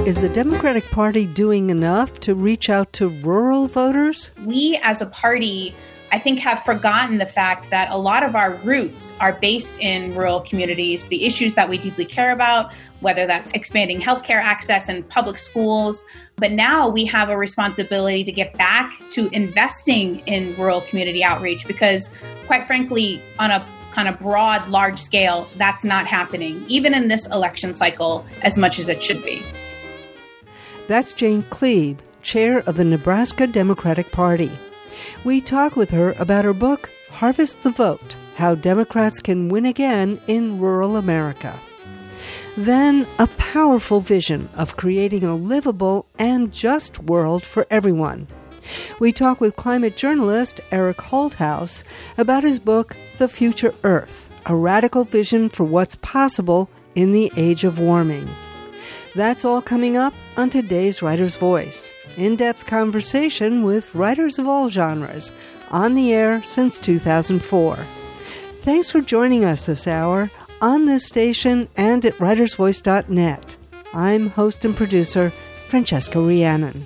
Is the Democratic Party doing enough to reach out to rural voters? We as a party, I think, have forgotten the fact that a lot of our roots are based in rural communities, the issues that we deeply care about, whether that's expanding healthcare access and public schools. But now we have a responsibility to get back to investing in rural community outreach because, quite frankly, on a kind of broad, large scale, that's not happening, even in this election cycle, as much as it should be. That's Jane Kleeb, chair of the Nebraska Democratic Party. We talk with her about her book, Harvest the Vote, How Democrats Can Win Again in Rural America. Then, a powerful vision of creating a livable and just world for everyone. We talk with climate journalist Eric Holthaus about his book, The Future Earth, a radical vision for what's possible in the age of warming. That's all coming up on today's Writer's Voice. In-depth conversation with writers of all genres, on the air since 2004. Thanks for joining us this hour on this station and at writersvoice.net. I'm host and producer Francesca Rhiannon.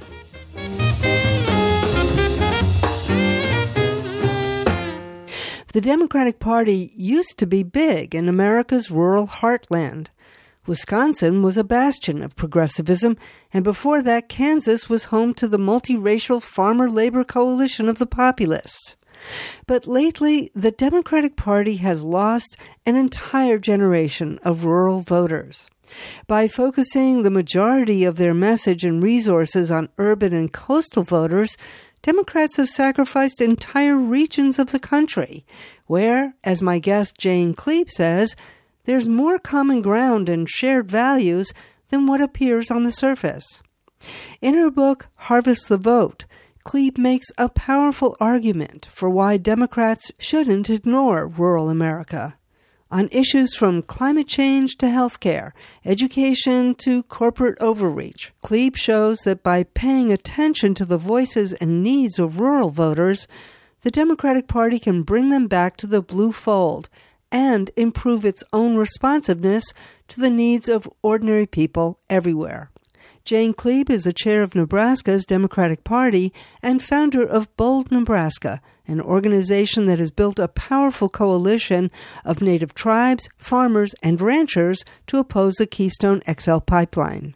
The Democratic Party used to be big in America's rural heartland. Wisconsin was a bastion of progressivism, and before that, Kansas was home to the multiracial farmer-labor coalition of the populists. But lately, the Democratic Party has lost an entire generation of rural voters. By focusing the majority of their message and resources on urban and coastal voters, Democrats have sacrificed entire regions of the country, where, as my guest Jane Kleeb says, there's more common ground and shared values than what appears on the surface. In her book, Harvest the Vote, Kleeb makes a powerful argument for why Democrats shouldn't ignore rural America. On issues from climate change to healthcare, education to corporate overreach, Kleeb shows that by paying attention to the voices and needs of rural voters, the Democratic Party can bring them back to the blue fold and improve its own responsiveness to the needs of ordinary people everywhere. Jane Kleeb is the chair of Nebraska's Democratic Party and founder of Bold Nebraska, an organization that has built a powerful coalition of Native tribes, farmers, and ranchers to oppose the Keystone XL pipeline.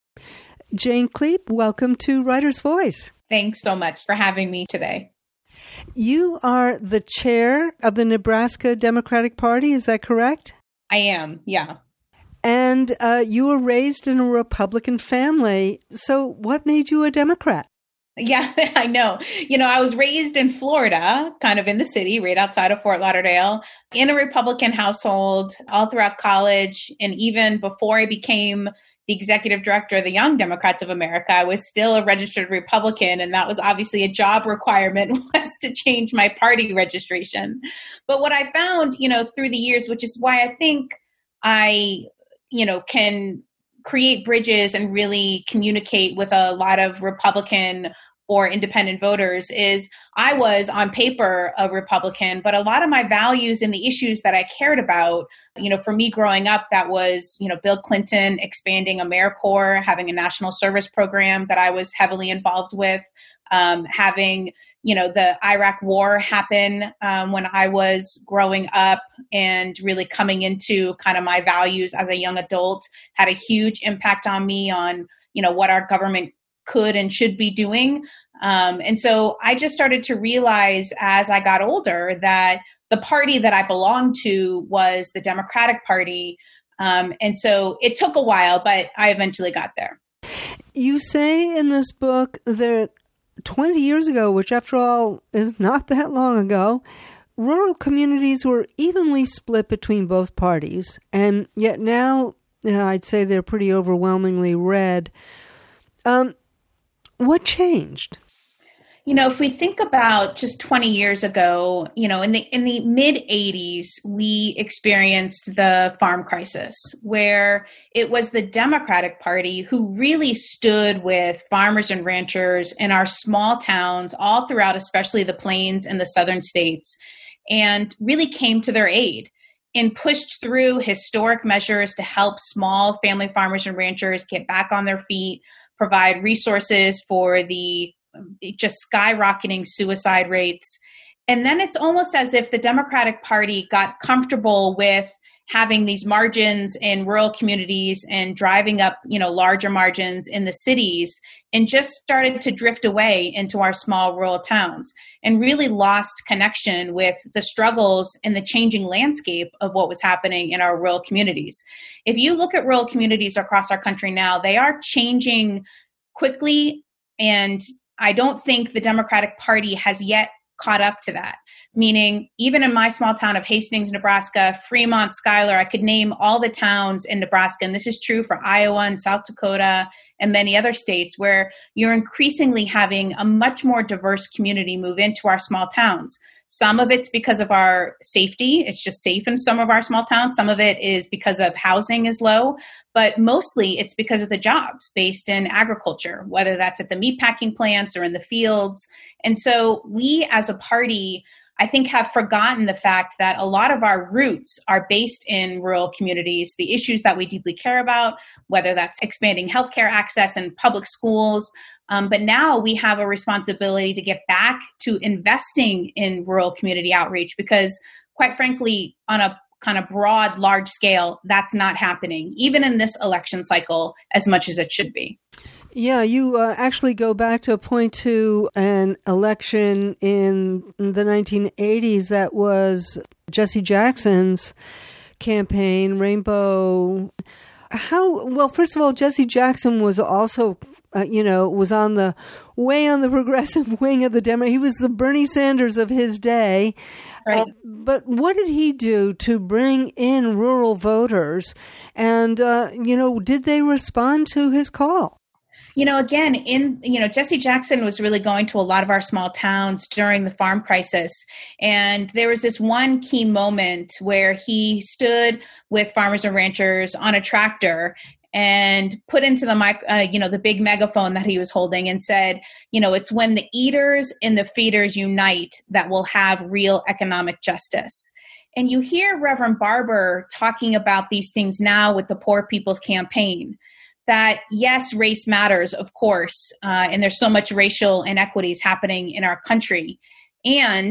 Jane Kleeb, welcome to Writer's Voice. Thanks so much for having me today. You are the chair of the Nebraska Democratic Party, is that correct? I am, yeah. And you were raised in a Republican family. So what made you a Democrat? Yeah, I know. I was raised in Florida, kind of in the city, right outside of Fort Lauderdale, in a Republican household all throughout college. And even before I became the executive director of the Young Democrats of America, I was still a registered Republican, and that was obviously a job requirement was to change my party registration. But what I found, through the years, which is why I think I, can create bridges and really communicate with a lot of Republican or independent voters, is I was on paper a Republican, but a lot of my values and the issues that I cared about, for me growing up, that was, Bill Clinton expanding AmeriCorps, having a national service program that I was heavily involved with, having, the Iraq war happen when I was growing up and really coming into kind of my values as a young adult had a huge impact on me on, what our government could and should be doing. And so I just started to realize as I got older that the party that I belonged to was the Democratic Party. And so it took a while, but I eventually got there. You say in this book that 20 years ago, which after all is not that long ago, rural communities were evenly split between both parties. And yet now, I'd say they're pretty overwhelmingly red. What changed? If we think about just 20 years ago, in the mid 80s, we experienced the farm crisis, where it was the Democratic Party who really stood with farmers and ranchers in our small towns all throughout, especially the plains and the southern states, and really came to their aid. and pushed through historic measures to help small family farmers and ranchers get back on their feet, provide resources for the just skyrocketing suicide rates. And then it's almost as if the Democratic Party got comfortable with having these margins in rural communities and driving up, larger margins in the cities, and just started to drift away into our small rural towns and really lost connection with the struggles and the changing landscape of what was happening in our rural communities. If you look at rural communities across our country now, they are changing quickly, and I don't think the Democratic Party has yet caught up to that. Meaning, even in my small town of Hastings, Nebraska, Fremont, Schuyler, I could name all the towns in Nebraska, and this is true for Iowa and South Dakota and many other states, where you're increasingly having a much more diverse community move into our small towns. Some of it's because of our safety. It's just safe in some of our small towns. Some of it is because of housing is low, but mostly it's because of the jobs based in agriculture, whether that's at the meatpacking plants or in the fields. And so we as a party, I think, have forgotten the fact that a lot of our roots are based in rural communities, the issues that we deeply care about, whether that's expanding healthcare access and public schools. But now we have a responsibility to get back to investing in rural community outreach because, quite frankly, on a kind of broad, large scale, that's not happening, even in this election cycle, as much as it should be. Yeah, you actually go back to point to an election in the 1980s that was Jesse Jackson's campaign, Rainbow. First of all, Jesse Jackson was also, was on the progressive wing of the Democrat. He was the Bernie Sanders of his day. Right. But what did he do to bring in rural voters? And, did they respond to his call? Jesse Jackson was really going to a lot of our small towns during the farm crisis. And there was this one key moment where he stood with farmers and ranchers on a tractor and put into the mic, the big megaphone that he was holding and said, it's when the eaters and the feeders unite that we'll have real economic justice. And you hear Reverend Barber talking about these things now with the Poor People's Campaign. That yes, race matters, of course, and there's so much racial inequities happening in our country. And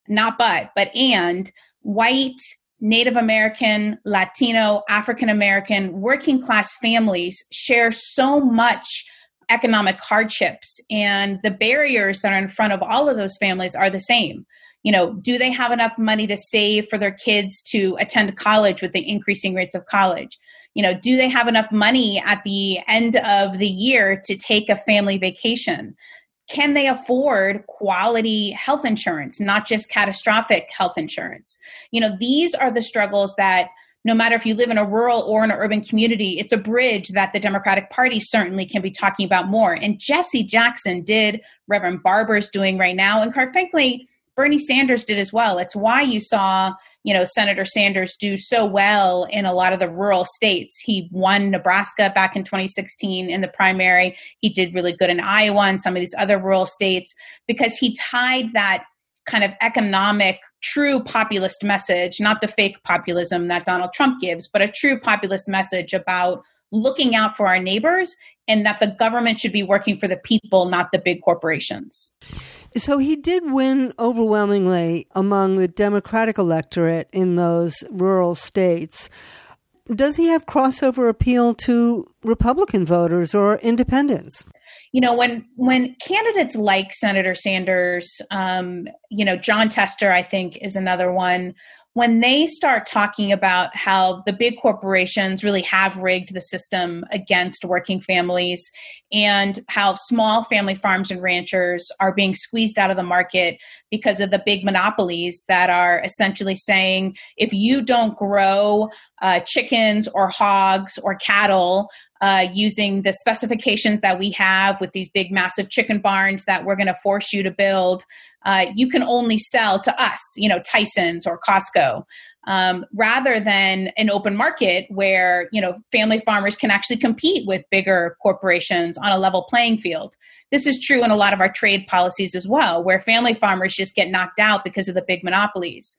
white, Native American, Latino, African American, working class families share so much economic hardships, and the barriers that are in front of all of those families are the same. Do they have enough money to save for their kids to attend college with the increasing rates of college? Do they have enough money at the end of the year to take a family vacation? Can they afford quality health insurance, not just catastrophic health insurance? These are the struggles that no matter if you live in a rural or an urban community, it's a bridge that the Democratic Party certainly can be talking about more. And Jesse Jackson did, Reverend Barber's doing right now, and quite frankly, Bernie Sanders did as well. It's why you saw, Senator Sanders do so well in a lot of the rural states. He won Nebraska back in 2016 in the primary. He did really good in Iowa and some of these other rural states because he tied that kind of economic, true populist message, not the fake populism that Donald Trump gives, but a true populist message about looking out for our neighbors and that the government should be working for the people, not the big corporations. So he did win overwhelmingly among the Democratic electorate in those rural states. Does he have crossover appeal to Republican voters or independents? When candidates like Senator Sanders, John Tester, I think, is another one, when they start talking about how the big corporations really have rigged the system against working families and how small family farms and ranchers are being squeezed out of the market because of the big monopolies that are essentially saying, if you don't grow chickens or hogs or cattle using the specifications that we have with these big, massive chicken barns that we're going to force you to build, you can only sell to us, Tyson's or Costco, rather than an open market where, family farmers can actually compete with bigger corporations on a level playing field. This is true in a lot of our trade policies as well, where family farmers just get knocked out because of the big monopolies.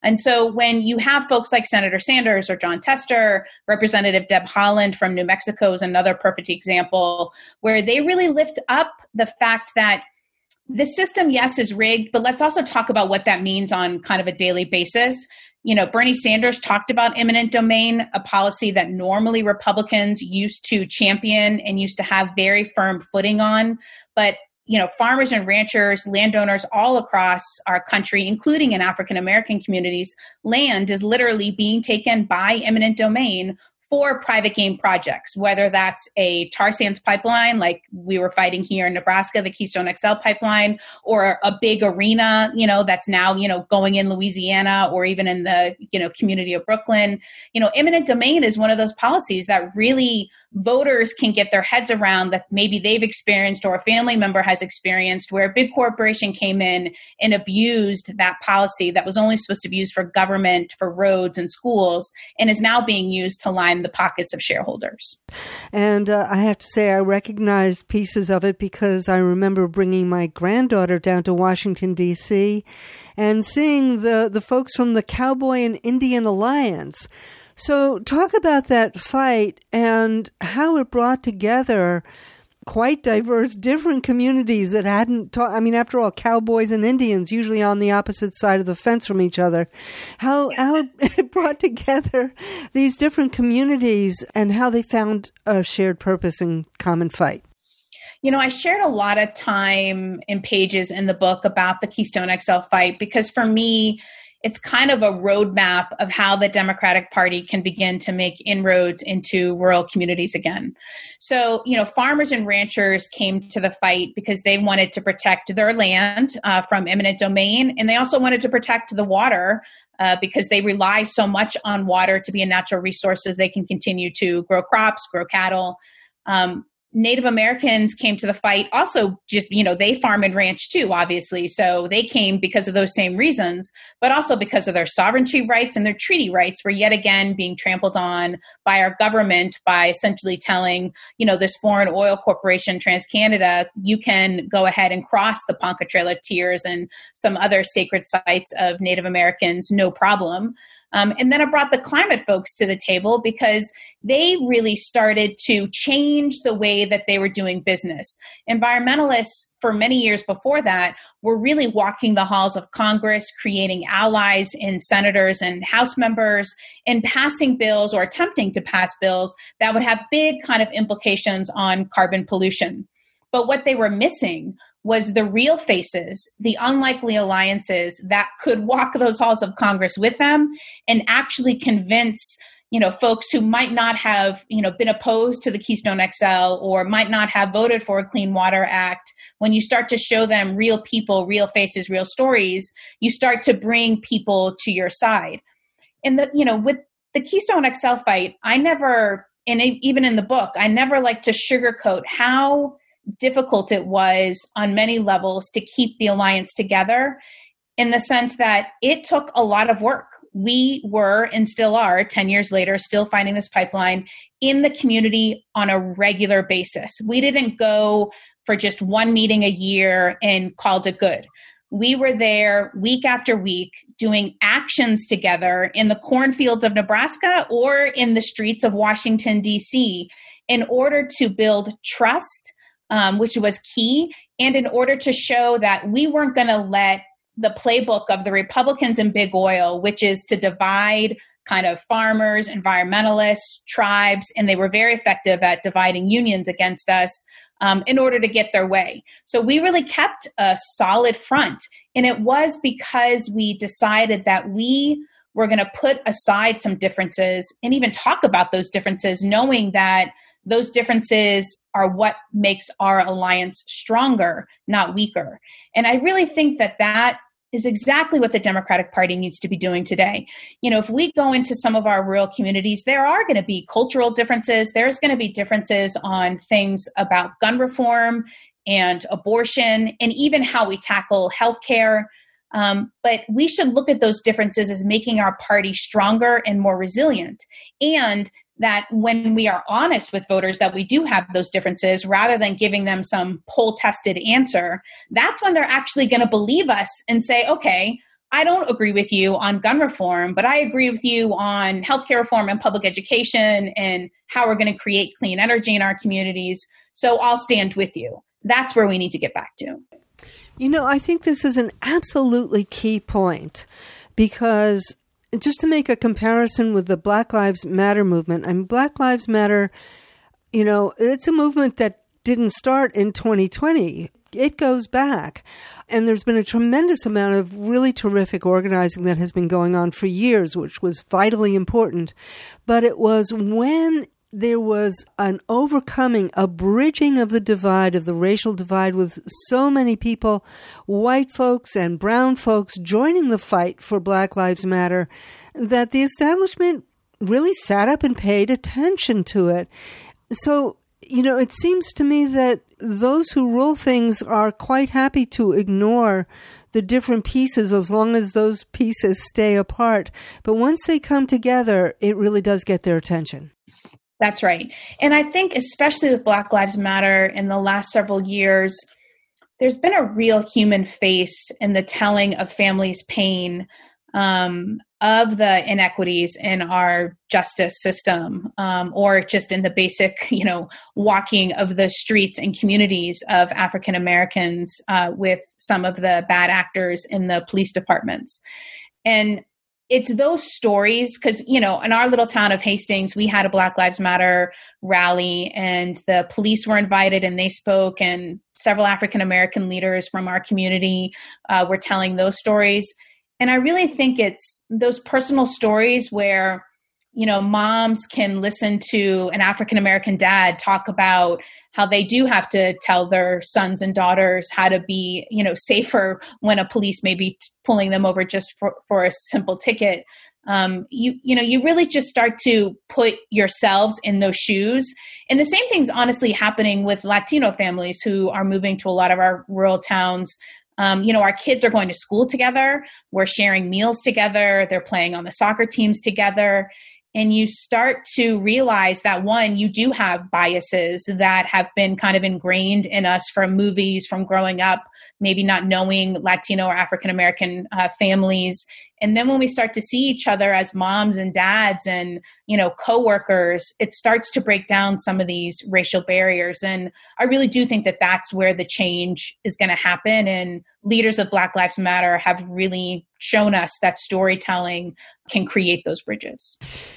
And so when you have folks like Senator Sanders or Jon Tester, Representative Deb Haaland from New Mexico is another perfect example, where they really lift up the fact that the system, yes, is rigged, but let's also talk about what that means on kind of a daily basis. You know, Bernie Sanders talked about eminent domain, a policy that normally Republicans used to champion and used to have very firm footing on. But, you know, farmers and ranchers, landowners all across our country, including in African American communities, land is literally being taken by eminent domain for private game projects, whether that's a tar sands pipeline like we were fighting here in Nebraska, the Keystone XL pipeline, or a big arena, you know, that's now, you know, going in Louisiana or even in the, you know, community of Brooklyn. You know, eminent domain is one of those policies that really voters can get their heads around, that maybe they've experienced or a family member has experienced, where a big corporation came in and abused that policy that was only supposed to be used for government, for roads and schools, and is now being used to line the pockets of shareholders. And I have to say, I recognize pieces of it because I remember bringing my granddaughter down to Washington, D.C. and seeing the folks from the Cowboy and Indian Alliance. So talk about that fight and how it brought together quite diverse, different communities that hadn't I mean, after all, cowboys and Indians, usually on the opposite side of the fence from each other. How it brought together these different communities and how they found a shared purpose and common fight. You know, I shared a lot of time and pages in the book about the Keystone XL fight because for me, it's kind of a roadmap of how the Democratic Party can begin to make inroads into rural communities again. So, you know, farmers and ranchers came to the fight because they wanted to protect their land from eminent domain. And they also wanted to protect the water because they rely so much on water to be a natural resource as they can continue to grow crops, grow cattle. Native Americans came to the fight also just, you know, they farm and ranch too, obviously. So they came because of those same reasons, but also because of their sovereignty rights and their treaty rights were yet again being trampled on by our government by essentially telling, you know, this foreign oil corporation, TransCanada, you can go ahead and cross the Ponca Trail of Tears and some other sacred sites of Native Americans, no problem. And then I brought the climate folks to the table because they really started to change the way that they were doing business. Environmentalists, for many years before that, were really walking the halls of Congress, creating allies in senators and House members, and passing bills or attempting to pass bills that would have big kind of implications on carbon pollution. But what they were missing was the real faces, the unlikely alliances that could walk those halls of Congress with them and actually convince, you know, folks who might not have, you know, been opposed to the Keystone XL or might not have voted for a Clean Water Act. When you start to show them real people, real faces, real stories, you start to bring people to your side. And with the Keystone XL fight, I never, and even in the book, I never like to sugarcoat how difficult it was on many levels to keep the alliance together, in the sense that it took a lot of work. We were and still are 10 years later, still finding this pipeline in the community on a regular basis. We didn't go for just one meeting a year and called it good. We were there week after week doing actions together in the cornfields of Nebraska or in the streets of Washington, D.C., in order to build trust, which was key, and in order to show that we weren't going to let the playbook of the Republicans and big oil, which is to divide kind of farmers, environmentalists, tribes, and they were very effective at dividing unions against us in order to get their way. So we really kept a solid front, and it was because we decided that we were going to put aside some differences and even talk about those differences, knowing that those differences are what makes our alliance stronger, not weaker. And I really think that that is exactly what the Democratic Party needs to be doing today. You know, if we go into some of our rural communities, there are going to be cultural differences. There's going to be differences on things about gun reform and abortion and even how we tackle healthcare. But we should look at those differences as making our party stronger and more resilient. And that when we are honest with voters that we do have those differences, rather than giving them some poll-tested answer, that's when they're actually going to believe us and say, okay, I don't agree with you on gun reform, but I agree with you on healthcare reform and public education and how we're going to create clean energy in our communities. So I'll stand with you. That's where we need to get back to. I think this is an absolutely key point, because just to make a comparison with the Black Lives Matter movement, Black Lives Matter, it's a movement that didn't start in 2020. It goes back. And there's been a tremendous amount of really terrific organizing that has been going on for years, which was vitally important. But it was when there was an overcoming, a bridging of the divide, of the racial divide, with so many people, white folks and brown folks, joining the fight for Black Lives Matter, that the establishment really sat up and paid attention to it. So, it seems to me that those who rule things are quite happy to ignore the different pieces as long as those pieces stay apart. But once they come together, it really does get their attention. That's right. And I think especially with Black Lives Matter in the last several years, there's been a real human face in the telling of families' pain, of the inequities in our justice system, or just in the basic, walking of the streets and communities of African Americans with some of the bad actors in the police departments. And it's those stories, because, in our little town of Hastings, we had a Black Lives Matter rally, and the police were invited and they spoke, and several African American leaders from our community were telling those stories. And I really think it's those personal stories where, moms can listen to an African American dad talk about how they do have to tell their sons and daughters how to be, safer when a police may be pulling them over just for a simple ticket. You really just start to put yourselves in those shoes. And the same thing's honestly happening with Latino families who are moving to a lot of our rural towns. Our kids are going to school together. We're sharing meals together. They're playing on the soccer teams together. And you start to realize that, one, you do have biases that have been kind of ingrained in us from movies, from growing up, maybe not knowing Latino or African-American families. And then when we start to see each other as moms and dads and, coworkers, it starts to break down some of these racial barriers. And I really do think that that's where the change is going to happen. And leaders of Black Lives Matter have really shown us that storytelling can create those bridges.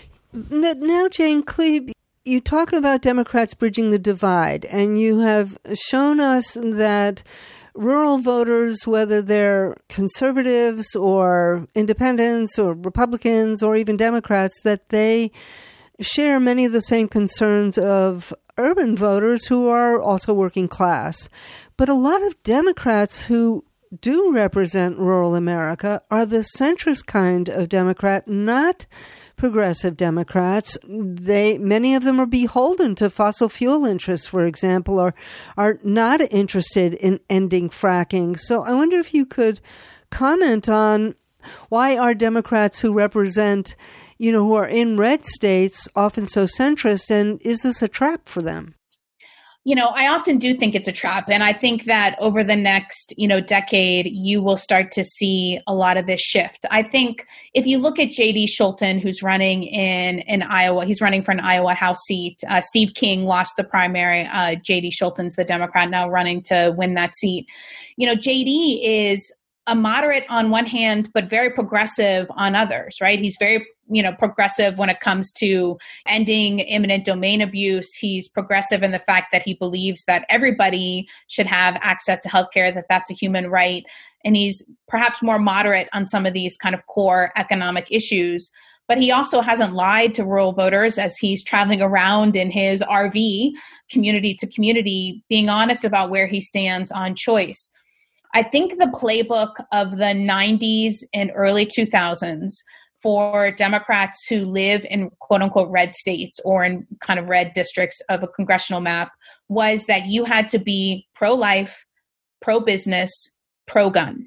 Now, Jane Cleave, you talk about Democrats bridging the divide, and you have shown us that rural voters, whether they're conservatives or independents or Republicans or even Democrats, that they share many of the same concerns of urban voters who are also working class. But a lot of Democrats who do represent rural America are the centrist kind of Democrat, not progressive Democrats. Many of them are beholden to fossil fuel interests, for example, or are not interested in ending fracking. So I wonder if you could comment on why are Democrats who represent, who are in red states often so centrist, and is this a trap for them? I often do think it's a trap. And I think that over the next, decade, you will start to see a lot of this shift. I think if you look at J.D. Scholten, who's running in Iowa, he's running for an Iowa House seat. Steve King lost the primary. J.D. Scholten's the Democrat now running to win that seat. J.D. is a moderate on one hand, but very progressive on others, right? He's very, progressive when it comes to ending eminent domain abuse. He's progressive in the fact that he believes that everybody should have access to healthcare, that that's a human right. And he's perhaps more moderate on some of these kind of core economic issues. But he also hasn't lied to rural voters as he's traveling around in his RV, community to community, being honest about where he stands on choice. I think the playbook of the 90s and early 2000s for Democrats who live in quote unquote red states or in kind of red districts of a congressional map was that you had to be pro-life, pro-business, pro-gun.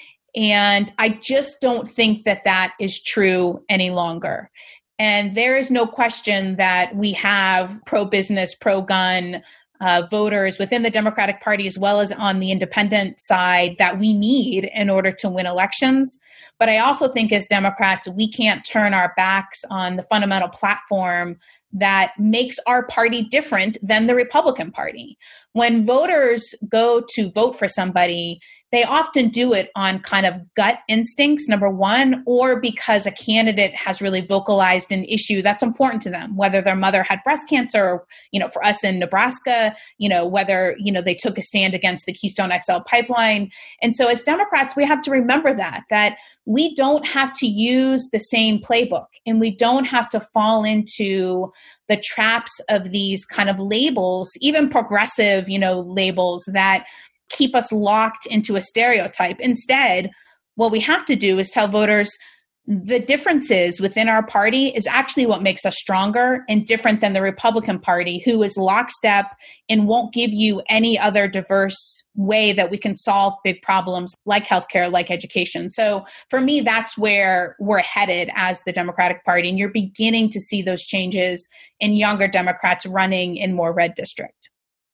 And I just don't think that that is true any longer. And there is no question that we have pro-business, pro-gun voters within the Democratic Party as well as on the independent side that we need in order to win elections. But I also think as Democrats, we can't turn our backs on the fundamental platform that makes our party different than the Republican Party. When voters go to vote for somebody, they often do it on kind of gut instincts, number one, or because a candidate has really vocalized an issue that's important to them, whether their mother had breast cancer, or, for us in Nebraska, whether, they took a stand against the Keystone XL pipeline. And so as Democrats, we have to remember that we don't have to use the same playbook, and we don't have to fall into the traps of these kind of labels, even progressive, labels that keep us locked into a stereotype. Instead, what we have to do is tell voters the differences within our party is actually what makes us stronger and different than the Republican Party, who is lockstep and won't give you any other diverse way that we can solve big problems like healthcare, like education. So for me, that's where we're headed as the Democratic Party. And you're beginning to see those changes in younger Democrats running in more red district.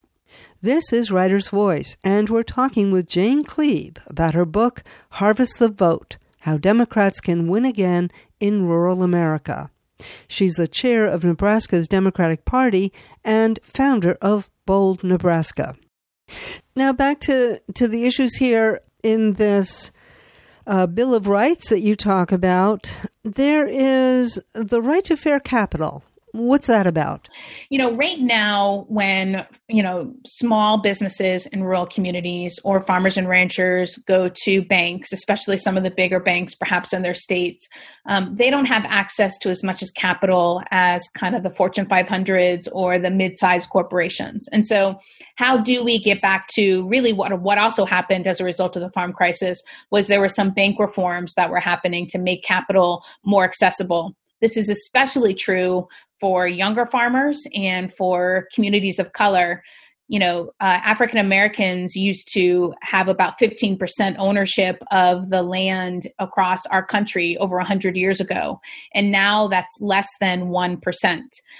This is Writer's Voice, and we're talking with Jane Kleeb about her book, Harvest the Vote: How Democrats Can Win Again in Rural America. She's the chair of Nebraska's Democratic Party and founder of Bold Nebraska. Now back to the issues here in this Bill of Rights that you talk about. There is the right to fair capital. What's that about? Right now, when, small businesses in rural communities or farmers and ranchers go to banks, especially some of the bigger banks, perhaps in their states, they don't have access to as much as capital as kind of the Fortune 500s or the mid-sized corporations. And so how do we get back to really what also happened as a result of the farm crisis was there were some bank reforms that were happening to make capital more accessible. This is especially true for younger farmers and for communities of color. African Americans used to have about 15% ownership of the land across our country over 100 years ago. And now that's less than 1%.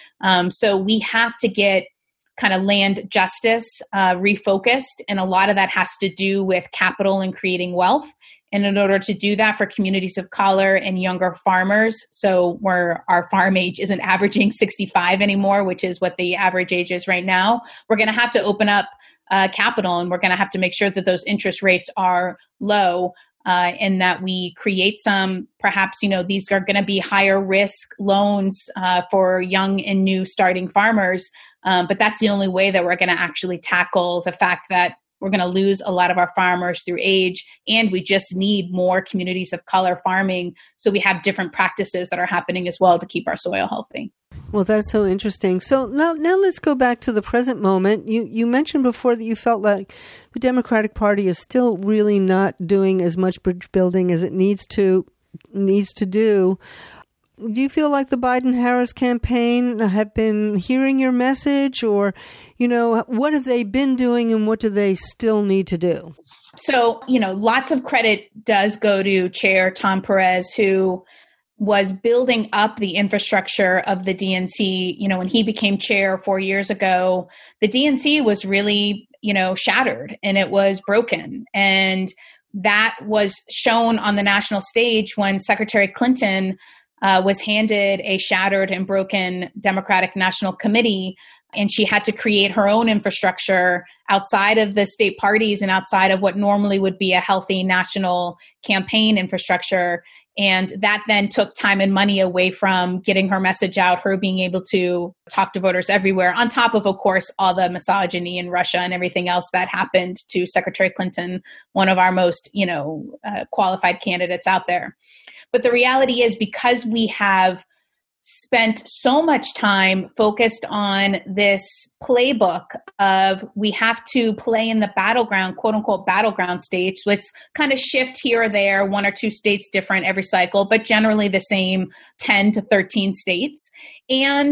So we have to get kind of land justice refocused. And a lot of that has to do with capital and creating wealth. And in order to do that for communities of color and younger farmers, so where our farm age isn't averaging 65 anymore, which is what the average age is right now, we're going to have to open up capital, and we're going to have to make sure that those interest rates are low. And that we create some, perhaps, these are going to be higher risk loans for young and new starting farmers. But that's the only way that we're going to actually tackle the fact that we're going to lose a lot of our farmers through age, and we just need more communities of color farming. So we have different practices that are happening as well to keep our soil healthy. Well, that's so interesting. So now let's go back to the present moment. You mentioned before that you felt like the Democratic Party is still really not doing as much bridge building as it needs to do. Do you feel like the Biden-Harris campaign have been hearing your message, or, what have they been doing and what do they still need to do? So, lots of credit does go to Chair Tom Perez, who was building up the infrastructure of the DNC. When he became chair 4 years ago, the DNC was really, shattered, and it was broken. And that was shown on the national stage when Secretary Clinton was handed a shattered and broken Democratic National Committee, and she had to create her own infrastructure outside of the state parties and outside of what normally would be a healthy national campaign infrastructure. And that then took time and money away from getting her message out, her being able to talk to voters everywhere, on top of course, all the misogyny in Russia and everything else that happened to Secretary Clinton, one of our most, qualified candidates out there. But the reality is, because we have spent so much time focused on this playbook of we have to play in the battleground, quote unquote, battleground states, which kind of shift here or there, one or two states different every cycle, but generally the same 10 to 13 states. And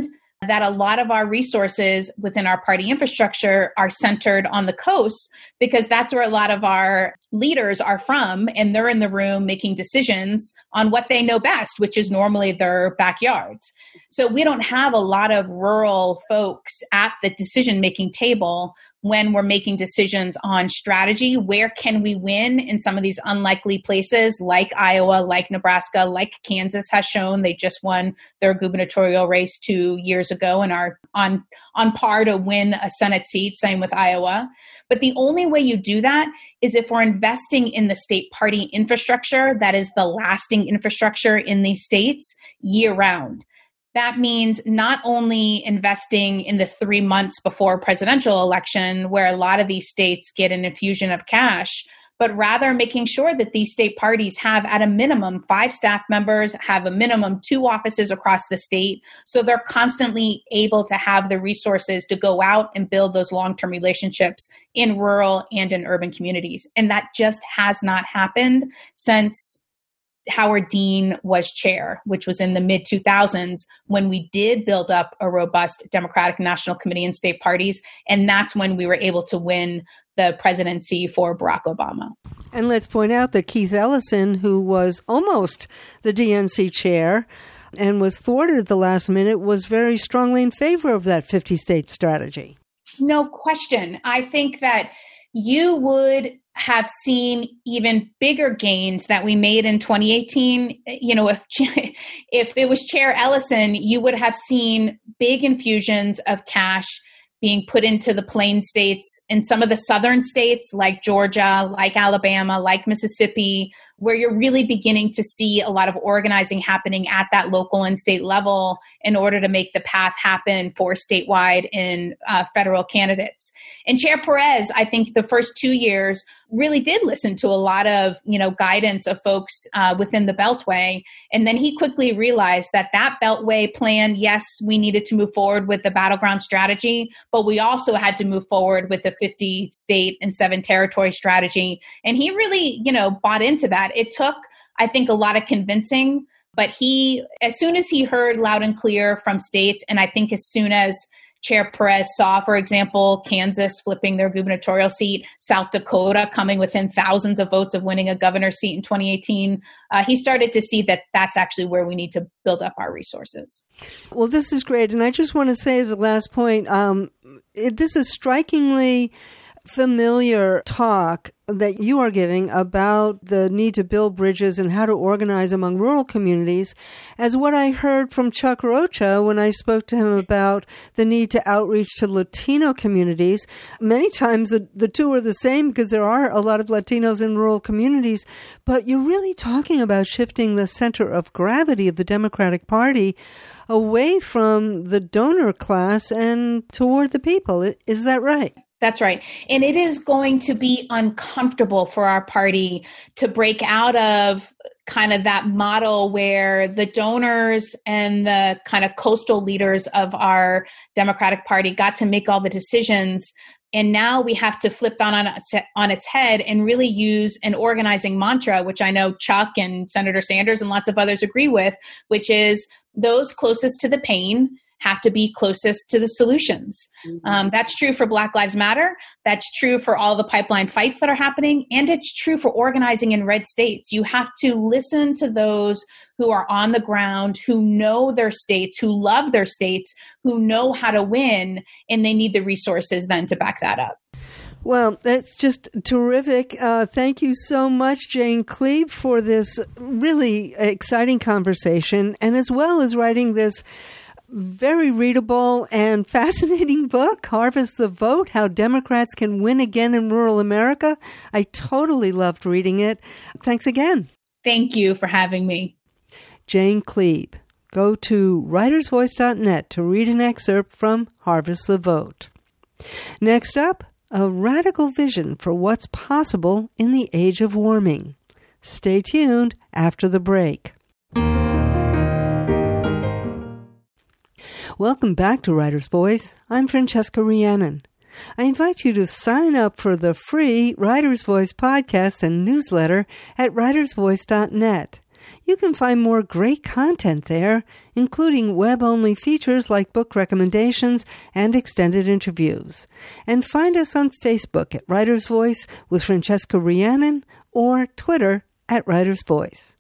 that a lot of our resources within our party infrastructure are centered on the coast because that's where a lot of our leaders are from, and they're in the room making decisions on what they know best, which is normally their backyards. So we don't have a lot of rural folks at the decision-making table when we're making decisions on strategy. Where can we win in some of these unlikely places like Iowa, like Nebraska, like Kansas has shown? They just won their gubernatorial race 2 years ago and are on par to win a Senate seat, same with Iowa. But the only way you do that is if we're investing in the state party infrastructure that is the lasting infrastructure in these states year round. That means not only investing in the 3 months before a presidential election, where a lot of these states get an infusion of cash, but rather making sure that these state parties have at a minimum 5 staff members, have a minimum 2 offices across the state. So they're constantly able to have the resources to go out and build those long-term relationships in rural and in urban communities. And that just has not happened since Howard Dean was chair, which was in the mid-2000s when we did build up a robust Democratic National Committee and state parties. And that's when we were able to win the presidency for Barack Obama. And let's point out that Keith Ellison, who was almost the DNC chair and was thwarted at the last minute, was very strongly in favor of that 50-state strategy. No question. I think that you would have seen even bigger gains that we made in 2018. You know, if it was Chair Ellison, you would have seen big infusions of cash being put into the Plains states and some of the southern states like Georgia, like Alabama, like Mississippi, where you're really beginning to see a lot of organizing happening at that local and state level in order to make the path happen for statewide and federal candidates. And Chair Perez, I think the first 2 years really did listen to a lot of, guidance of folks within the Beltway. And then he quickly realized that Beltway plan, yes, we needed to move forward with the battleground strategy, but we also had to move forward with the 50 state and 7 territory strategy. And he really, bought into that. It took, I think, a lot of convincing, but as soon as he heard loud and clear from states, and I think as soon as Chair Perez saw, for example, Kansas flipping their gubernatorial seat, South Dakota coming within thousands of votes of winning a governor's seat in 2018, he started to see that that's actually where we need to build up our resources. Well, this is great. And I just want to say as a last point, this is strikingly familiar talk that you are giving about the need to build bridges and how to organize among rural communities as what I heard from Chuck Rocha when I spoke to him about the need to outreach to Latino communities. Many times the two are the same because there are a lot of Latinos in rural communities, but you're really talking about shifting the center of gravity of the Democratic Party away from the donor class and toward the people. Is that right? That's right. And it is going to be uncomfortable for our party to break out of kind of that model where the donors and the kind of coastal leaders of our Democratic Party got to make all the decisions. And now we have to flip that on its head and really use an organizing mantra, which I know Chuck and Senator Sanders and lots of others agree with, which is those closest to the pain have to be closest to the solutions. That's true for Black Lives Matter. That's true for all the pipeline fights that are happening. And it's true for organizing in red states. You have to listen to those who are on the ground, who know their states, who love their states, who know how to win, and they need the resources then to back that up. Well, that's just terrific. Thank you so much, Jane Kleeb, for this really exciting conversation, and as well as writing this very readable and fascinating book, Harvest the Vote, How Democrats Can Win Again in Rural America. I totally loved reading it. Thanks again. Thank you for having me. Jane Kleeb. Go to writersvoice.net to read an excerpt from Harvest the Vote. Next up, a radical vision for what's possible in the age of warming. Stay tuned after the break. Welcome back to Writer's Voice. I'm Francesca Rhiannon. I invite you to sign up for the free Writer's Voice podcast and newsletter at writersvoice.net. You can find more great content there, including web-only features like book recommendations and extended interviews. And find us on Facebook at Writer's Voice with Francesca Rhiannon or Twitter at Writer's Voice.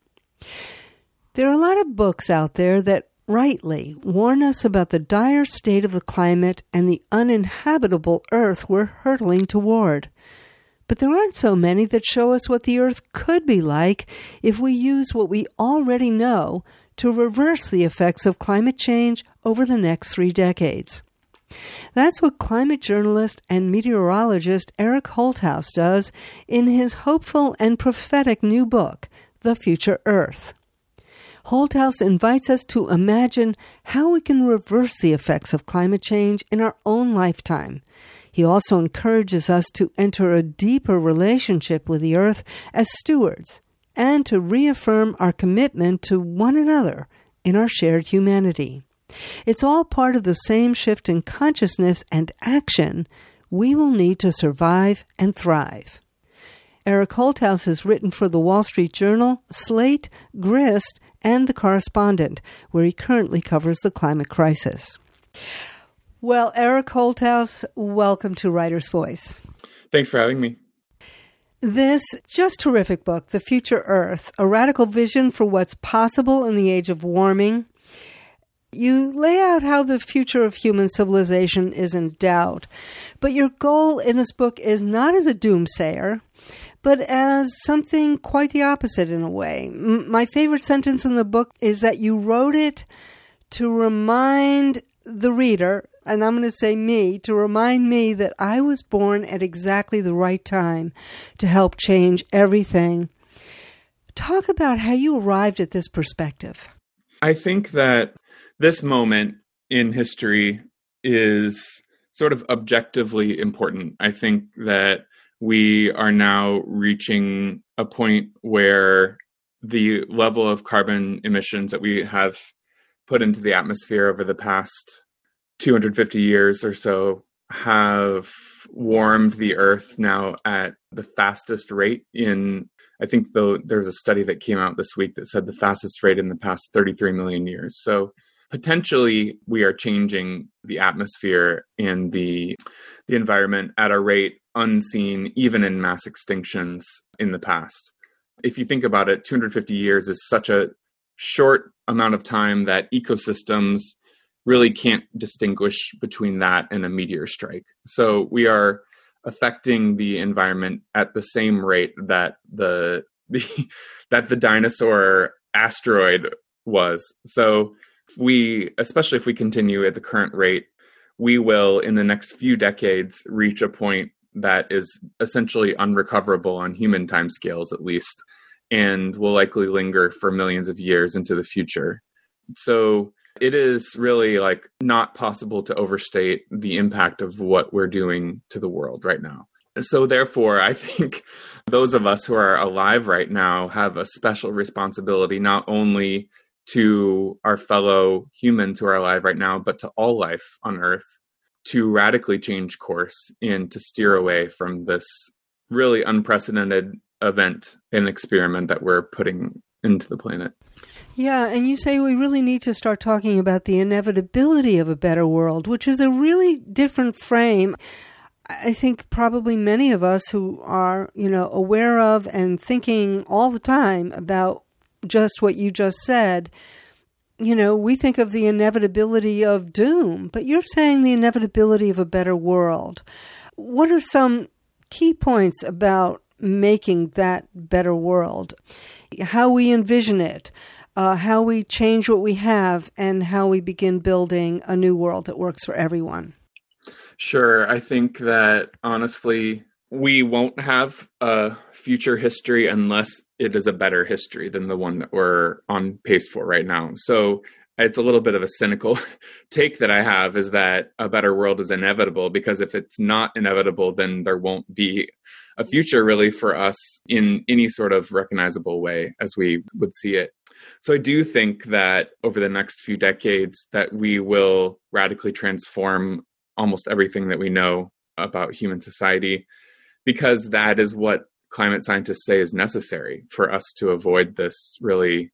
There are a lot of books out there that rightly warn us about the dire state of the climate and the uninhabitable Earth we're hurtling toward. But there aren't so many that show us what the Earth could be like if we use what we already know to reverse the effects of climate change over the next 3 decades. That's what climate journalist and meteorologist Eric Holthaus does in his hopeful and prophetic new book, The Future Earth. Holthaus invites us to imagine how we can reverse the effects of climate change in our own lifetime. He also encourages us to enter a deeper relationship with the Earth as stewards and to reaffirm our commitment to one another in our shared humanity. It's all part of the same shift in consciousness and action we will need to survive and thrive. Eric Holthaus has written for the Wall Street Journal, Slate, Grist, and The Correspondent, where he currently covers the climate crisis. Well, Eric Holthaus, welcome to Writer's Voice. Thanks for having me. This just terrific book, The Future Earth, a radical vision for what's possible in the age of warming. You lay out how the future of human civilization is in doubt, but your goal in this book is not as a doomsayer, but as something quite the opposite in a way. My favorite sentence in the book is that you wrote it to remind the reader, and I'm going to say me, to remind me that I was born at exactly the right time to help change everything. Talk about how you arrived at this perspective. I think that this moment in history is sort of objectively important. I think that we are now reaching a point where the level of carbon emissions that we have put into the atmosphere over the past 250 years or so have warmed the Earth now at the fastest rate I think there's a study that came out this week that said the fastest rate in the past 33 million years. So potentially we are changing the atmosphere and the environment at a rate unseen even in mass extinctions in the past. If you think about it, 250 years is such a short amount of time that ecosystems really can't distinguish between that and a meteor strike. So we are affecting the environment at the same rate that the dinosaur asteroid was. So especially if we continue at the current rate, we will in the next few decades reach a point that is essentially unrecoverable on human timescales at least, and will likely linger for millions of years into the future. So it is really not possible to overstate the impact of what we're doing to the world right now. So therefore, I think those of us who are alive right now have a special responsibility, not only to our fellow humans who are alive right now, but to all life on Earth, to radically change course and to steer away from this really unprecedented event and experiment that we're putting into the planet. Yeah, and you say we really need to start talking about the inevitability of a better world, which is a really different frame. I think probably many of us who are, aware of and thinking all the time about just what you just said, we think of the inevitability of doom, but you're saying the inevitability of a better world. What are some key points about making that better world? How we envision it, how we change what we have, and how we begin building a new world that works for everyone? Sure. I think that, honestly, we won't have a future history unless it is a better history than the one that we're on pace for right now. So it's a little bit of a cynical take that I have, is that a better world is inevitable, because if it's not inevitable, then there won't be a future really for us in any sort of recognizable way as we would see it. So I do think that over the next few decades that we will radically transform almost everything that we know about human society, because that is what climate scientists say is necessary for us to avoid this really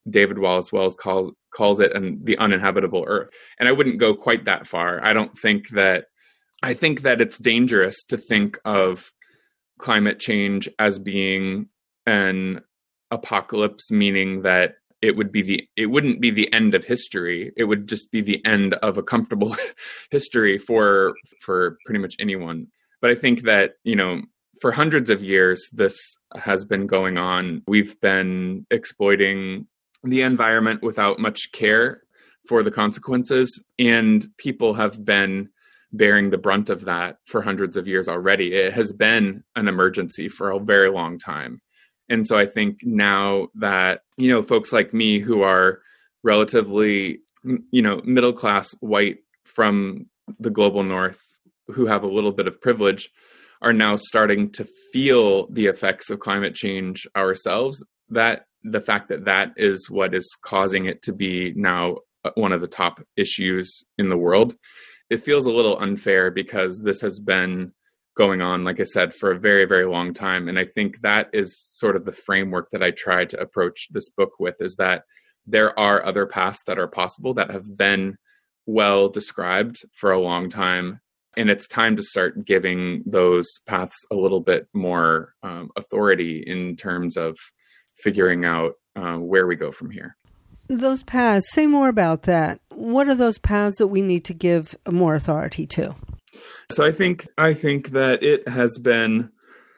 David Wallace Wells calls it the uninhabitable earth. And I wouldn't go quite that far. I think that it's dangerous to think of climate change as being an apocalypse, meaning that it wouldn't be the end of history. It would just be the end of a comfortable history for pretty much anyone. But I think that, for hundreds of years, this has been going on. We've been exploiting the environment without much care for the consequences, and people have been bearing the brunt of that for hundreds of years already. It has been an emergency for a very long time. And so I think now that, folks like me who are relatively, middle-class white from the global north, who have a little bit of privilege, are now starting to feel the effects of climate change ourselves, that the fact that is what is causing it to be now one of the top issues in the world. It feels a little unfair because this has been going on, like I said, for a very, very long time. And I think that is sort of the framework that I try to approach this book with, is that there are other paths that are possible that have been well described for a long time. And it's time to start giving those paths a little bit more authority in terms of figuring out where we go from here. Those paths, say more about that. What are those paths that we need to give more authority to? So I think that it has been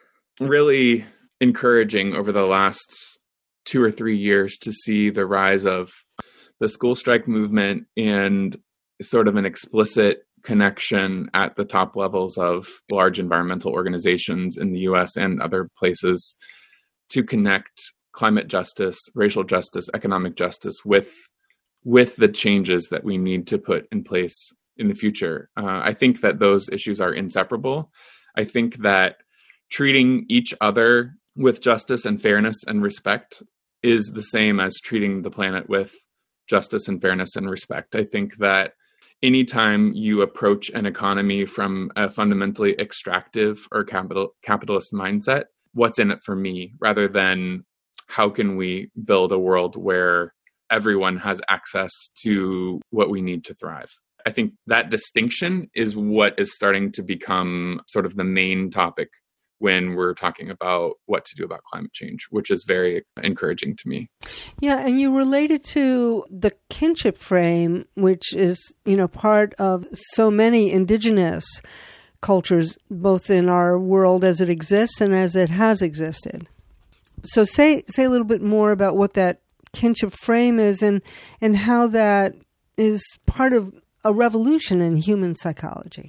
really encouraging over the last 2 or 3 years to see the rise of the school strike movement and sort of an explicit connection at the top levels of large environmental organizations in the US and other places to connect climate justice, racial justice, economic justice with the changes that we need to put in place in the future. I think that those issues are inseparable. I think that treating each other with justice and fairness and respect is the same as treating the planet with justice and fairness and respect. I think that anytime you approach an economy from a fundamentally extractive or capitalist mindset, what's in it for me, rather than how can we build a world where everyone has access to what we need to thrive. I think that distinction is what is starting to become sort of the main topic when we're talking about what to do about climate change, which is very encouraging to me. Yeah, and you related to the kinship frame, which is, part of so many indigenous cultures, both in our world as it exists and as it has existed. So say a little bit more about what that kinship frame is and how that is part of a revolution in human psychology.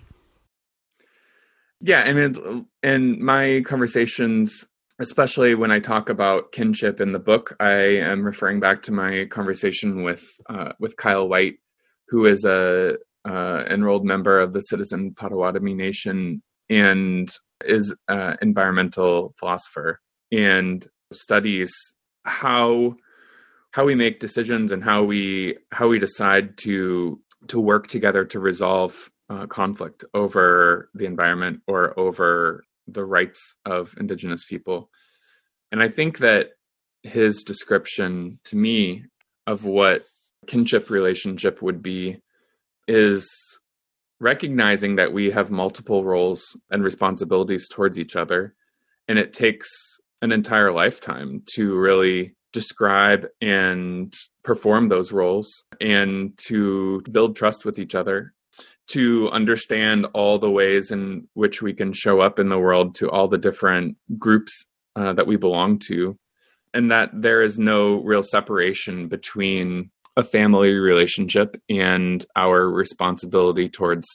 Yeah, and in my conversations, especially when I talk about kinship in the book, I am referring back to my conversation with Kyle White, who is a enrolled member of the Citizen Potawatomi Nation and is an environmental philosopher and studies how we make decisions and how we decide to work together to resolve conflict over the environment or over the rights of Indigenous people. And I think that his description to me of what kinship relationship would be is recognizing that we have multiple roles and responsibilities towards each other. And it takes an entire lifetime to really describe and perform those roles and to build trust with each other, to understand all the ways in which we can show up in the world to all the different groups that we belong to, and that there is no real separation between a family relationship and our responsibility towards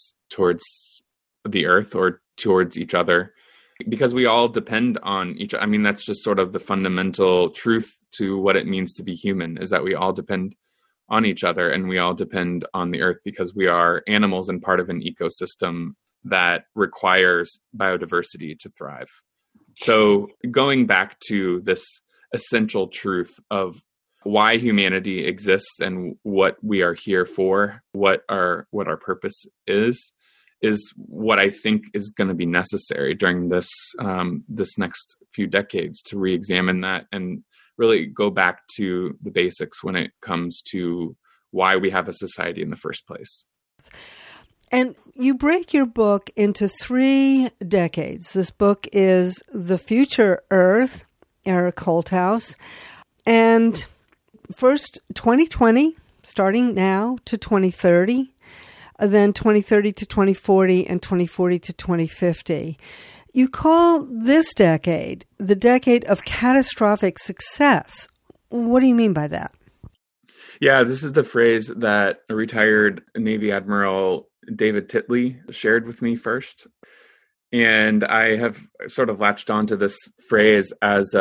the earth or towards each other, because we all depend on each other. I mean, that's just sort of the fundamental truth to what it means to be human, is that we all depend on each other and we all depend on the earth because we are animals and part of an ecosystem that requires biodiversity to thrive. So going back to this essential truth of why humanity exists and what we are here for, what our purpose is what I think is going to be necessary during this next few decades to re-examine that and really go back to the basics when it comes to why we have a society in the first place. And you break your book into 3 decades. This book is The Future Earth, Eric Holthaus, and first 2020, starting now, to 2030, then 2030 to 2040, and 2040 to 2050. You call this decade the decade of catastrophic success. What do you mean by that? Yeah, this is the phrase that a retired Navy Admiral David Titley shared with me first. And I have sort of latched onto this phrase as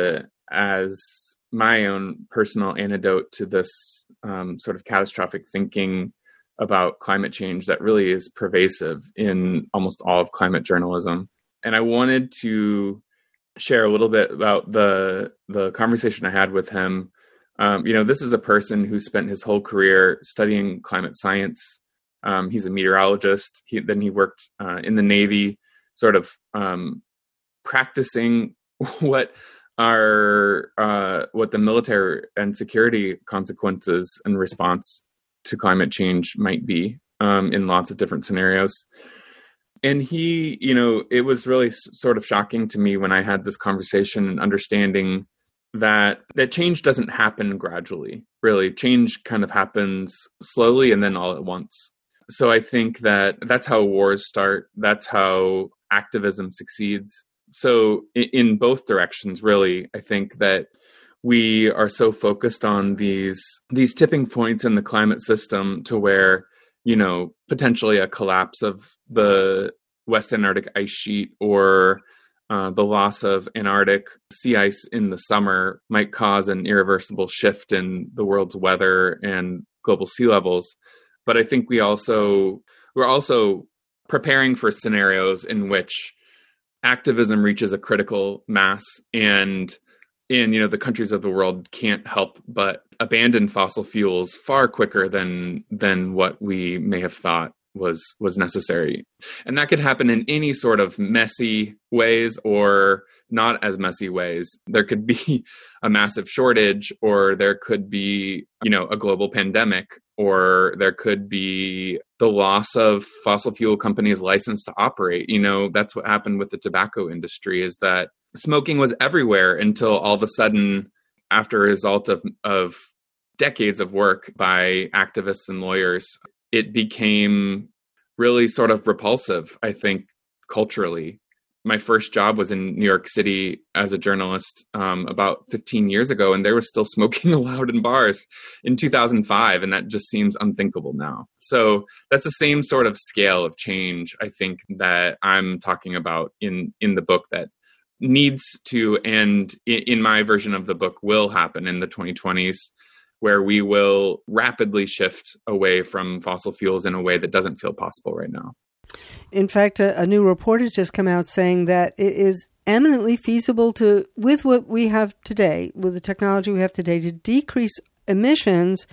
my own personal antidote to this sort of catastrophic thinking about climate change that really is pervasive in almost all of climate journalism. And I wanted to share a little bit about the conversation I had with him. This is a person who spent his whole career studying climate science. He's a meteorologist. He worked in the Navy, sort of practicing what the military and security consequences and response to climate change might be in lots of different scenarios. And he, it was really sort of shocking to me when I had this conversation and understanding that change doesn't happen gradually. Really, change kind of happens slowly and then all at once. So I think that's how wars start. That's how activism succeeds. So in both directions, really, I think that we are so focused on these tipping points in the climate system to where, potentially a collapse of the West Antarctic ice sheet or the loss of Antarctic sea ice in the summer might cause an irreversible shift in the world's weather and global sea levels. But I think we're also preparing for scenarios in which activism reaches a critical mass and the countries of the world can't help but abandon fossil fuels far quicker than what we may have thought was necessary. And that could happen in any sort of messy ways or not as messy ways. There could be a massive shortage, or there could be, a global pandemic, or there could be the loss of fossil fuel companies' license to operate. That's what happened with the tobacco industry, is that smoking was everywhere until all of a sudden, after a result of decades of work by activists and lawyers, it became really sort of repulsive, I think, culturally. My first job was in New York City as a journalist about 15 years ago, and there was still smoking allowed in bars in 2005, and that just seems unthinkable now. So that's the same sort of scale of change, I think, that I'm talking about in the book that needs to, and in my version of the book, will happen in the 2020s, where we will rapidly shift away from fossil fuels in a way that doesn't feel possible right now. In fact, a new report has just come out saying that it is eminently feasible with what we have today, with the technology we have today, to decrease emissions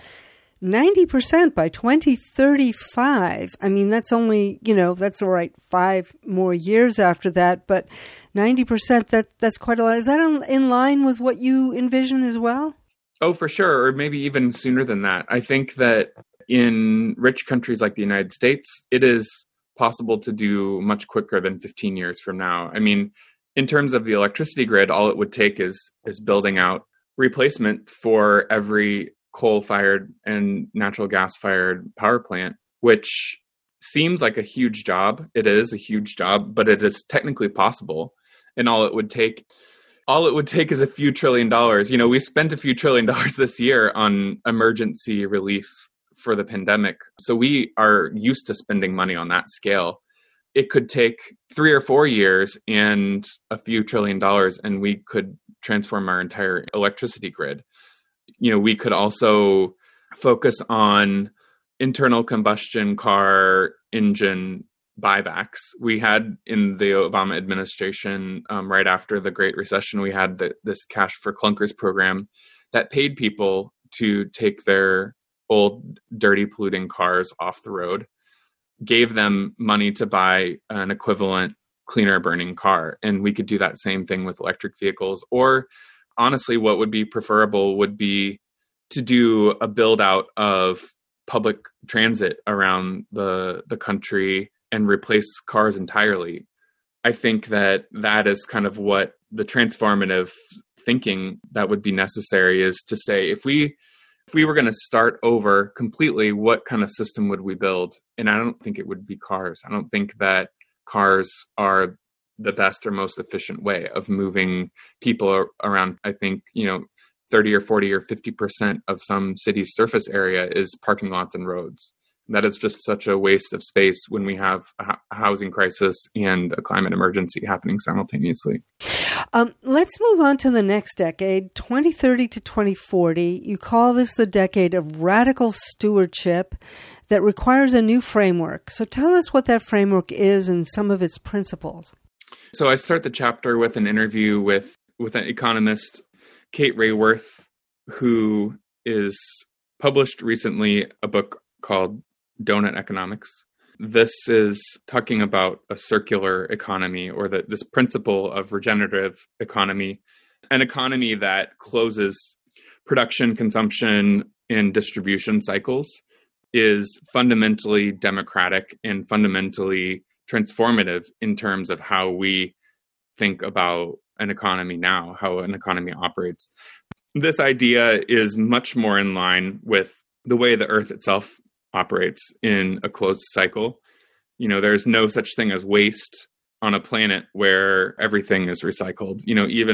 90% by 2035. I mean, that's only, that's all right, 5 more years after that, but 90%, that's quite a lot. Is that in line with what you envision as well? Oh, for sure. Or maybe even sooner than that. I think that in rich countries like the United States, it is possible to do much quicker than 15 years from now. I mean, in terms of the electricity grid, all it would take is building out replacement for every coal-fired and natural gas-fired power plant, which seems like a huge job. It is a huge job, but it is technically possible. And all it would take is a few $1 trillion. We spent a few $1 trillion this year on emergency relief for the pandemic. So we are used to spending money on that scale. It could take 3 or 4 years and a few $1 trillion, and we could transform our entire electricity grid. We could also focus on internal combustion car engine buybacks. We had in the Obama administration, right after the Great Recession, we had this Cash for Clunkers program that paid people to take their old, dirty, polluting cars off the road, gave them money to buy an equivalent cleaner burning car. And we could do that same thing with electric vehicles, or honestly, what would be preferable would be to do a build out of public transit around the country and replace cars entirely. I think that is kind of what the transformative thinking that would be necessary is to say, if we were going to start over completely, what kind of system would we build? And I don't think it would be cars. I don't think that cars are the best or most efficient way of moving people around. I think, 30 or 40 or 50% of some city's surface area is parking lots and roads. That is just such a waste of space when we have a housing crisis and a climate emergency happening simultaneously. Let's move on to the next decade, 2030 to 2040. You call this the decade of radical stewardship that requires a new framework. So tell us what that framework is and some of its principles. So I start the chapter with an interview with an economist, Kate Raworth, who is published recently a book called Donut Economics. This is talking about a circular economy, or this principle of regenerative economy, an economy that closes production, consumption, and distribution cycles, is fundamentally democratic and fundamentally transformative in terms of how we think about an economy now, how an economy operates. This idea is much more in line with the way the Earth itself operates in a closed cycle. There's no such thing as waste on a planet where everything is recycled.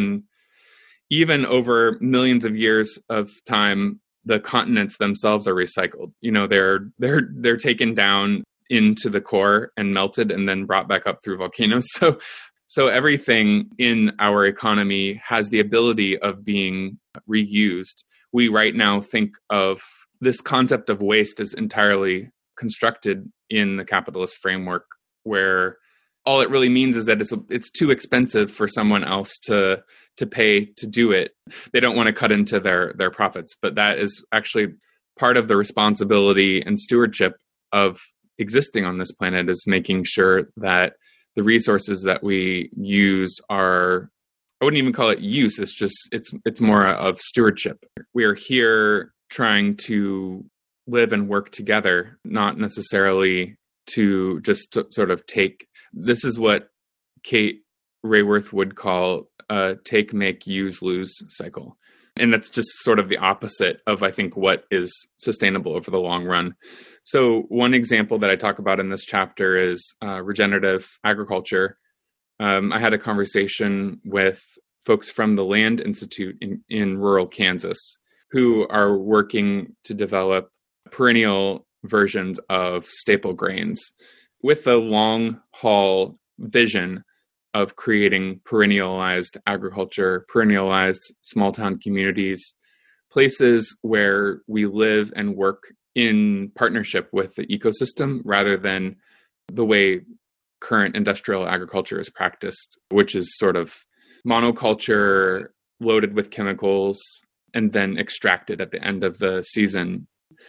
Even over millions of years of time, the continents themselves are recycled. They're taken down into the core and melted and then brought back up through volcanoes. So everything in our economy has the ability of being reused. We right now think of this concept of waste as entirely constructed in the capitalist framework, where all it really means is that it's too expensive for someone else to pay to do it. They don't want to cut into their profits, but that is actually part of the responsibility and stewardship of existing on this planet, is making sure that the resources that we use are, I wouldn't even call it use, it's more of stewardship. We are here trying to live and work together, not necessarily to just sort of take. This is what Kate Raworth would call a take, make, use, lose cycle. And that's just sort of the opposite of, I think, what is sustainable over the long run. So one example that I talk about in this chapter is regenerative agriculture. I had a conversation with folks from the Land Institute in rural Kansas, who are working to develop perennial versions of staple grains with the long haul vision of creating perennialized agriculture, perennialized small town communities, places where we live and work in partnership with the ecosystem rather than the way current industrial agriculture is practiced, which is sort of monoculture loaded with chemicals and then extracted at the end of the season.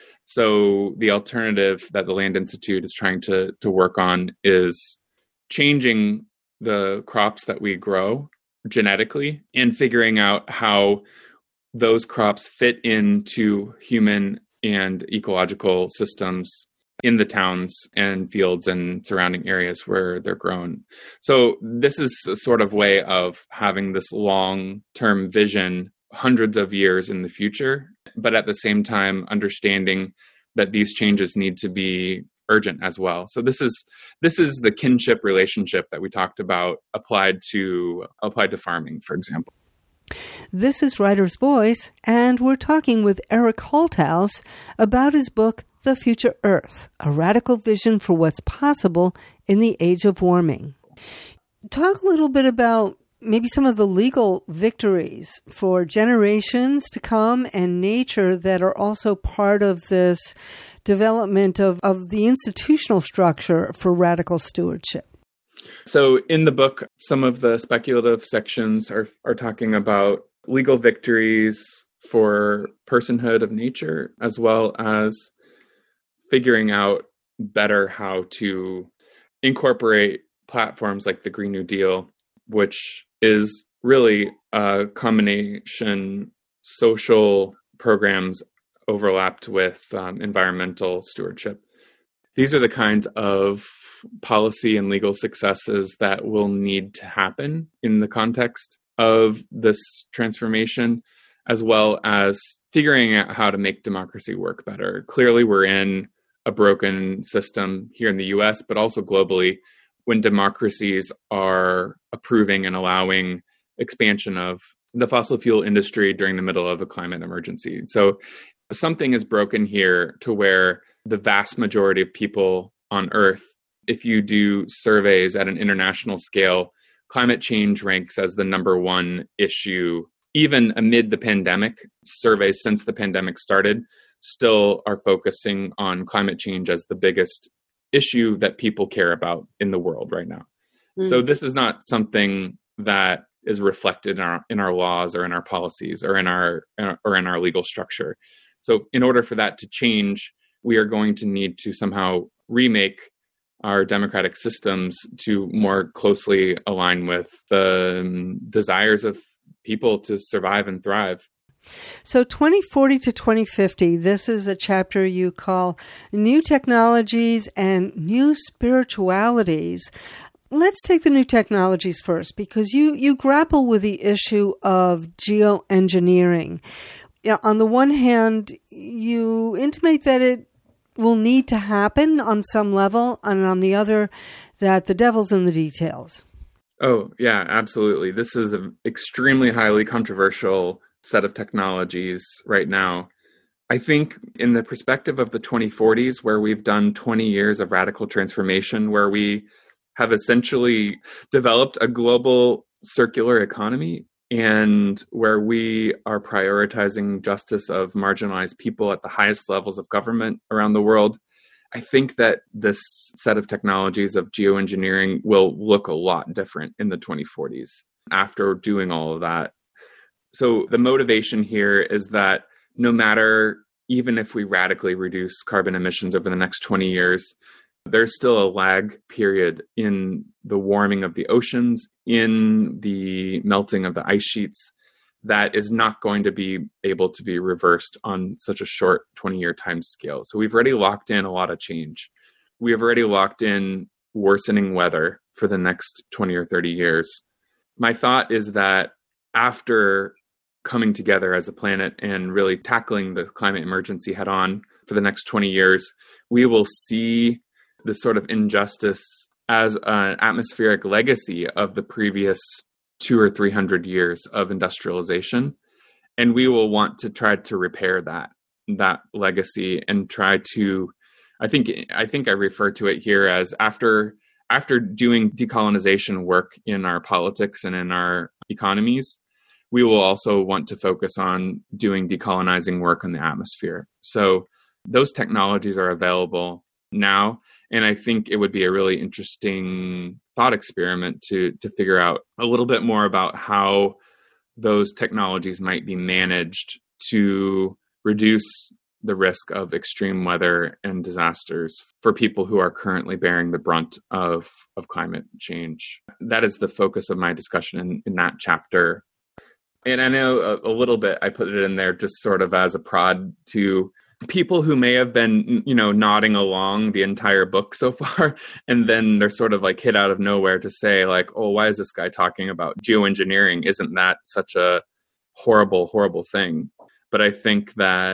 So the alternative that the Land Institute is trying to work on is changing the crops that we grow genetically and figuring out how those crops fit into human and ecological systems in the towns and fields and surrounding areas where they're grown. So this is a sort of way of having this long-term vision, hundreds of years in the future, but at the same time understanding that these changes need to be urgent as well. So this is the kinship relationship that we talked about applied to farming, for example. This is Writer's Voice, and we're talking with Eric Holthaus about his book, The Future Earth, A Radical Vision for What's Possible in the Age of Warming. Talk a little bit about maybe some of the legal victories for generations to come and nature that are also part of this development of the institutional structure for radical stewardship. So in the book, some of the speculative sections are talking about legal victories for personhood of nature, as well as figuring out better how to incorporate platforms like the Green New Deal, which is really a combination social programs overlapped with environmental stewardship. These are the kinds of policy and legal successes that will need to happen in the context of this transformation, as well as figuring out how to make democracy work better. Clearly, we're in a broken system here in the US, but also globally, when democracies are approving and allowing expansion of the fossil fuel industry during the middle of a climate emergency. So something is broken here to where the vast majority of people on Earth, if you do surveys at an international scale, climate change ranks as the number one issue. Even amid the pandemic, surveys since the pandemic started still are focusing on climate change as the biggest issue that people care about in the world right now. So this is not something that is reflected in our laws or in our policies or in our legal structure. So in order for that to change, we are going to need to somehow remake our democratic systems to more closely align with the desires of people to survive and thrive. So 2040 to 2050, this is a chapter you call New Technologies and New Spiritualities. Let's take the new technologies first, because you grapple with the issue of geoengineering. On the one hand, you intimate that it will need to happen on some level, and on the other, that the devil's in the details. Oh, yeah, absolutely. This is an extremely highly controversial set of technologies right now. I think in the perspective of the 2040s, where we've done 20 years of radical transformation, where we have essentially developed a global circular economy, and where we are prioritizing justice of marginalized people at the highest levels of government around the world, I think that this set of technologies of geoengineering will look a lot different in the 2040s after doing all of that. So the motivation here is that no matter, even if we radically reduce carbon emissions over the next 20 years, there's still a lag period in the warming of the oceans, in the melting of the ice sheets, that is not going to be able to be reversed on such a short 20-year time scale. So we've already locked in a lot of change. We have already locked in worsening weather for the next 20 or 30 years. My thought is that after coming together as a planet and really tackling the climate emergency head on for the next 20 years, we will see this sort of injustice as an atmospheric legacy of the previous 200 or 300 years of industrialization. And we will want to try to repair that legacy and try to, I think I refer to it here as after doing decolonization work in our politics and in our economies, we will also want to focus on doing decolonizing work in the atmosphere. So those technologies are available now. And I think it would be a really interesting thought experiment to figure out a little bit more about how those technologies might be managed to reduce the risk of extreme weather and disasters for people who are currently bearing the brunt of climate change. That is the focus of my discussion in that chapter. And I know a little bit, I put it in there just sort of as a prod to people who may have been, nodding along the entire book so far, and then they're sort of like hit out of nowhere to say like, oh, why is this guy talking about geoengineering? Isn't that such a horrible, horrible thing? But I think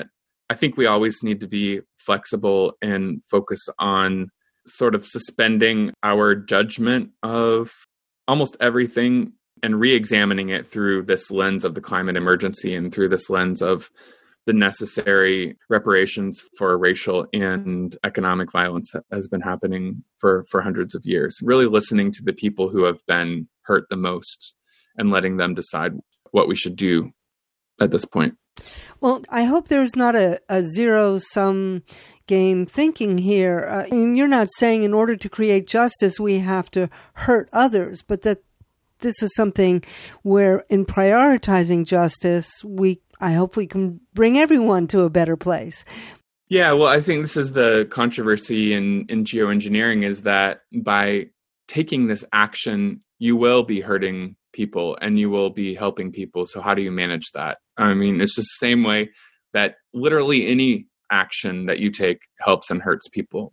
we always need to be flexible and focus on sort of suspending our judgment of almost everything and re-examining it through this lens of the climate emergency and through this lens of the necessary reparations for racial and economic violence that has been happening for hundreds of years. Really listening to the people who have been hurt the most and letting them decide what we should do at this point. Well, I hope there's not a zero-sum game thinking here. You're not saying in order to create justice, we have to hurt others, but that this is something where in prioritizing justice, I hope we can bring everyone to a better place. Yeah, well, I think this is the controversy in geoengineering, is that by taking this action, you will be hurting people and you will be helping people. So how do you manage that? I mean, it's just the same way that literally any action that you take helps and hurts people.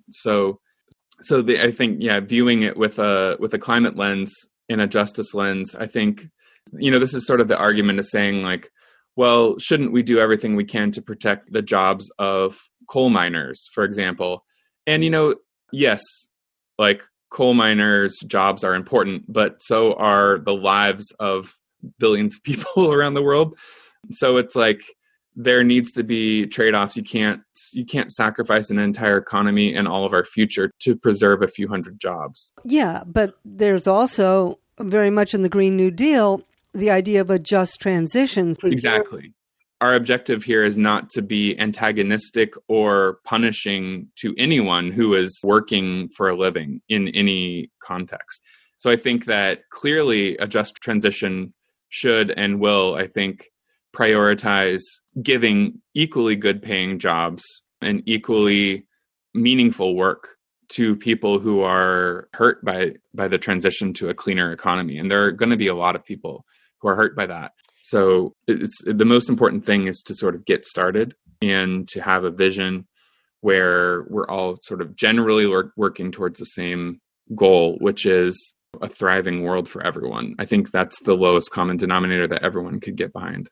I think, viewing it with a climate lens and a justice lens, I think, this is sort of the argument of saying like, well, shouldn't we do everything we can to protect the jobs of coal miners, for example? And, yes, like coal miners' jobs are important, but so are the lives of billions of people around the world. So it's like, there needs to be trade-offs. You can't sacrifice an entire economy and all of our future to preserve a few hundred jobs. Yeah, but there's also very much in the Green New Deal, the idea of a just transition. Exactly. Our objective here is not to be antagonistic or punishing to anyone who is working for a living in any context. So I think that clearly a just transition should and will, I think, prioritize giving equally good paying jobs and equally meaningful work to people who are hurt by the transition to a cleaner economy. And there are going to be a lot of people who are hurt by that. So it's the most important thing is to sort of get started and to have a vision where we're all sort of generally working towards the same goal, which is a thriving world for everyone. I think that's the lowest common denominator that everyone could get behind.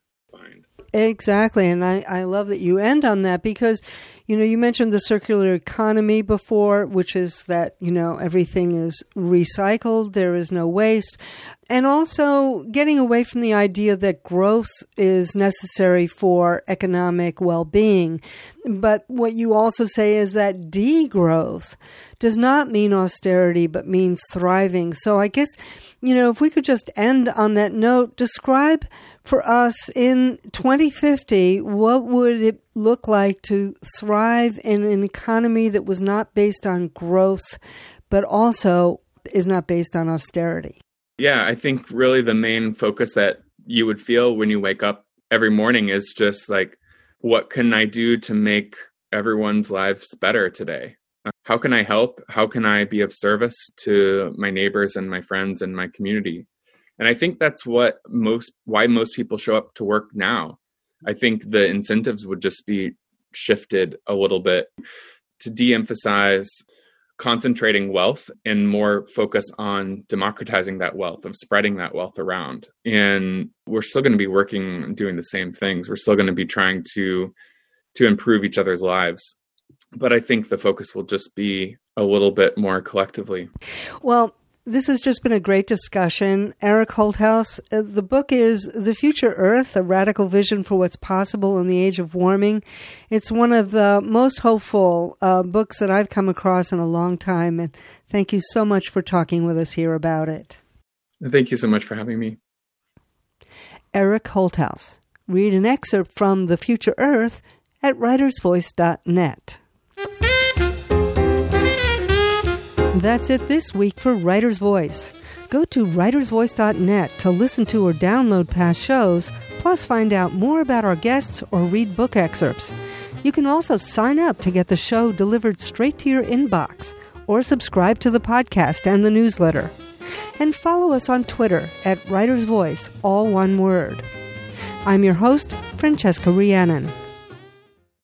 Exactly. And I love that you end on that because, you mentioned the circular economy before, which is that, everything is recycled. There is no waste. And also getting away from the idea that growth is necessary for economic well-being. But what you also say is that degrowth does not mean austerity, but means thriving. So I guess, if we could just end on that note, describe for us in 2050, what would it look like to thrive in an economy that was not based on growth, but also is not based on austerity? Yeah, I think really the main focus that you would feel when you wake up every morning is just like, what can I do to make everyone's lives better today? How can I help? How can I be of service to my neighbors and my friends and my community? And I think that's why most people show up to work now. I think the incentives would just be shifted a little bit to de-emphasize concentrating wealth and more focus on democratizing that wealth, of spreading that wealth around. And we're still going to be working and doing the same things. We're still going to be trying to improve each other's lives. But I think the focus will just be a little bit more collectively. Well, this has just been a great discussion. Eric Holthaus, the book is The Future Earth, A Radical Vision for What's Possible in the Age of Warming. It's one of the most hopeful books that I've come across in a long time. And thank you so much for talking with us here about it. Thank you so much for having me. Eric Holthaus. Read an excerpt from The Future Earth at writersvoice.net. That's it this week for Writer's Voice. Go to writersvoice.net to listen to or download past shows, plus find out more about our guests or read book excerpts. You can also sign up to get the show delivered straight to your inbox, or subscribe to the podcast and the newsletter. And follow us on Twitter at Writer's Voice, all one word. I'm your host, Francesca Rhiannon.